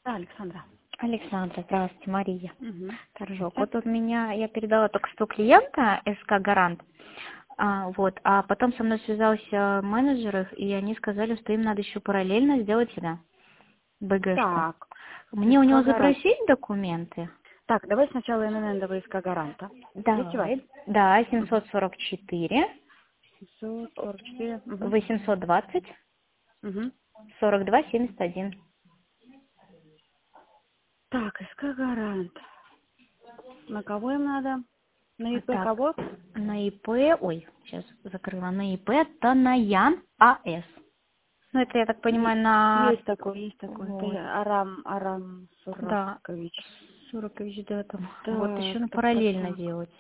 Да, Александра. Александра, здравствуйте, Мария. Угу. Торжок. Вот у меня, я передала только что клиента СК Гарант, а потом со мной связался менеджер их, и они сказали, что им надо еще параллельно сделать сюда БГшку. Так, Мне у него СК Гарант. запросить документы? Так, давай сначала ННН СК Гаранта. Есть у вас? Давай. Да, 744, 744. 820, Угу. 42, 71. Так, СК Гарант. На кого им надо? На ИП Так, кого? на ИП, сейчас закрыла, на ИП Танаян АС. Ну, это, я так понимаю, на... Есть такой, есть такой. Вот. Это Арам Да, Суракович. Суракович, да, там. Вот еще Так, так, так, параллельно так. делать.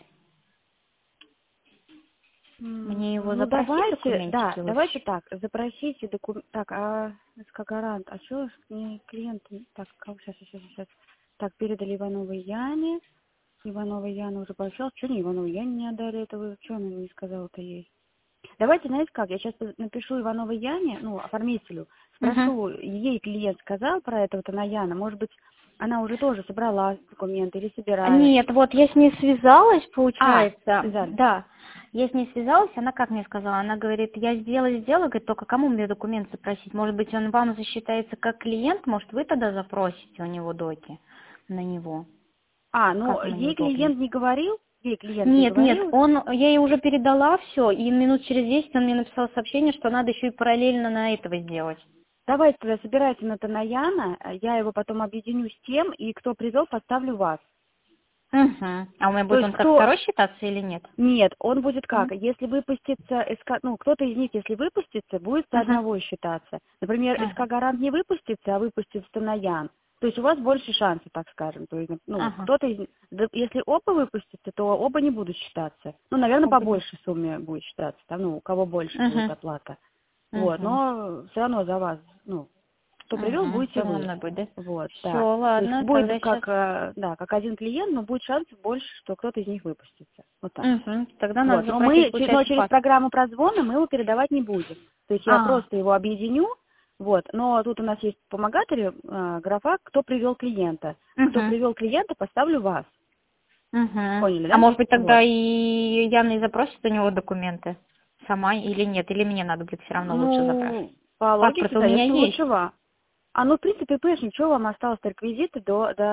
Мне его Ну, запросить давайте, да, документики лучше? давайте так, запросите документ. Так, СК Гарант, а что мне клиент... Так, сейчас. Так, передали Ивановой Яне. Ивановой Яна уже пообщалась. Что не Ивановой Яне не отдали этого? Что она не сказала-то ей? Давайте, знаете как, я сейчас напишу Ивановой Яне, оформителю, Угу. спрошу, ей клиент сказал про этого-то на Яна, может быть, она уже тоже собрала документы или собирает. Нет, вот я с ней связалась, получается. Связались. Да, я с ней связалась, она как мне сказала? Она говорит, я сделаю, говорит, только кому мне документы запросить? Может быть, он вам засчитается как клиент, может, вы тогда запросите у него доки на него? Как ему Ей неудобно? клиент не говорил? Ей клиент не Нет, говорил? я ей уже передала все, и минут через 10 он мне написал сообщение, что надо еще и параллельно на этого сделать. Давайте тогда собирайте на Танаяна, я его потом объединю с тем, и кто привел, поставлю вас. Угу. А у меня То будет есть он как кто... второй считаться или нет? Нет, он будет как? М? Если выпустится СК... кто-то из них, если выпустится, будет со Ага. одного считаться. Например, СК Ага. Гарант не выпустится, а выпустится Танаян. То есть у вас больше шансов, так скажем. То есть, Ага. кто-то из... да, если оба выпустятся, то оба не будут считаться. Наверное, по Опа. большей сумме будет считаться. Там, у кого больше будет Угу. оплата. Вот, Угу. но все равно за вас, кто привел, Угу. будете Все равно вы. мной будет, да? Вот, Все, да. То есть ладно, будет тогда сейчас. как один клиент, но будет шанс больше, что кто-то из них выпустится. Вот так. Угу. Тогда надо Вот. Но запросить, но получается, через пас. программу прозвона мы его передавать не будем. То есть я А, просто его объединю, вот. Но тут у нас есть в помогателе графа, кто привел клиента. Кто угу. привел клиента, поставлю вас. Угу. Поняли, А да? может быть тогда Вот. и Яна и запросит у него документы сама или нет? Или мне надо будет все равно лучше запрашивать? По Паспорт логике, у меня конечно, есть. лучше вам. В принципе, понимаешь, что вам осталось реквизиты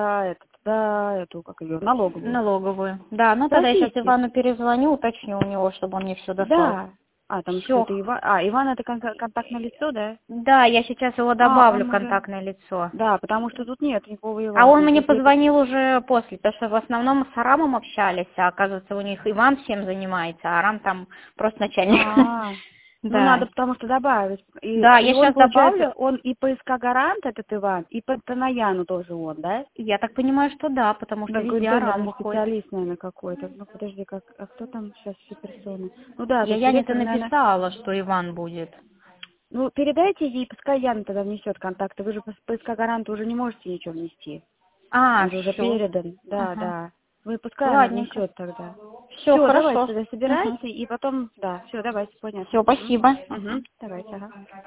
до эту, как ее, налоговую. Налоговую. Да, ну тогда я сейчас Спросите. Ивану перезвоню, уточню у него, чтобы он мне все дослал. Да. Там еще Все. кто-то Иван. Иван это контактное лицо, да? Да, я сейчас его добавлю в Он уже. контактное лицо. Да, потому что тут нет никакого А Ивана. он Здесь мне есть позвонил уже после, потому что в основном с Арамом общались, а оказывается у них Иван всем занимается, а Арам там просто начальник. А, Да. надо, потому что добавить. Да, И я он, сейчас получается, добавлю. он и по СК Гарант, этот Иван, и по Танаяну тоже он, да? Я так понимаю, что да, потому что Да, везде какой-то тоже, Арам наверное, выходит. специалист, наверное, какой-то. Подожди, кто там сейчас все персоны? Да, то Я есть Яне-то директор, наверное. написала, что Иван будет. Передайте ей, пускай Яна тогда внесет контакты. Вы же по СК Гаранту уже не можете ничего внести. А, Он же уже все. передан. Да, Ага. да. Пускай она Ладненько. внесет тогда. Все, Все, давайте хорошо. тогда Угу. собирайте, и потом, да, все, давайте, понятно. Все, спасибо. Угу. Давайте, ага.